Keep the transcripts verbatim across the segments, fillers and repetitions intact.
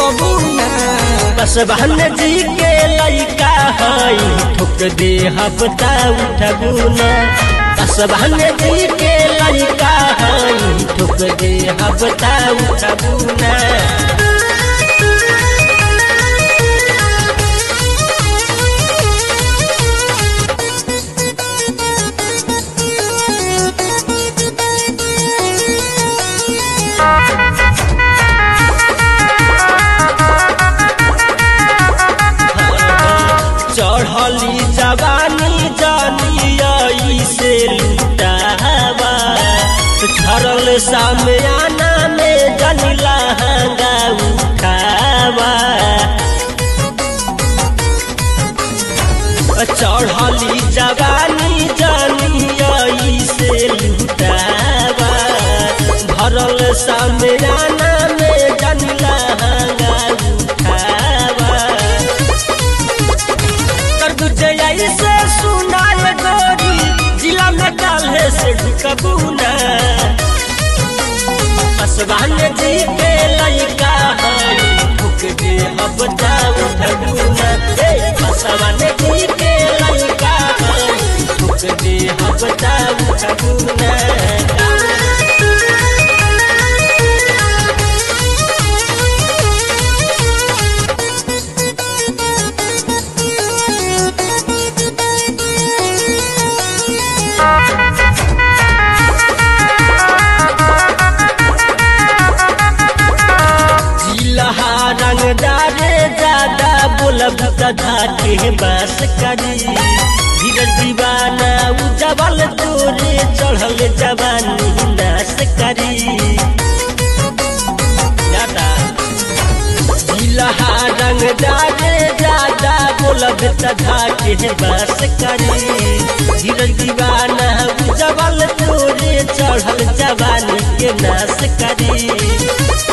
कबूना पासवान जी के लइका हई ठोक दे हफ्ता उठगुना पासवान जी के लइका हई ठोक दे हफ्ता उठगुना चढ़ली जवानी जानी से लुटावा झरल सामयाना में जानी लहंगा उठावा चढ़ली जवानी जानी से लुटावा झरल सामयाना में जानी लहंगा उठावा से सुनाए गोरी जिला में डाले से ढुकबूना पासवान जी के लइका हई ठोक दे हफ्ता उठगुना पासवान जी के लइका हई ठोक दे हफ्ता उठगुना रंगदारे ज्यादा बोलब तथा के बस करी धीरज दीवाना उजबल तोरे चढ़ल जवानी नाश करी जिलहा रंगदारे ज्यादा बोलब तथा के बस करी धीरज दीवाना उजबल तोरे चढ़ल जवानी के नाश करी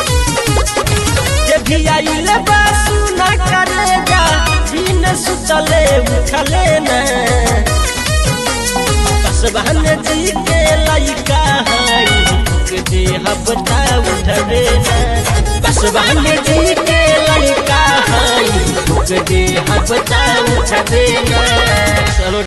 भी आइल बासु न करेगा बिन सुतले उठले न पासवान जी के लइका हई ठोक दे हफ्ता उठले न पासवान जी के लइका हई ठोक दे हफ्ता उठले न।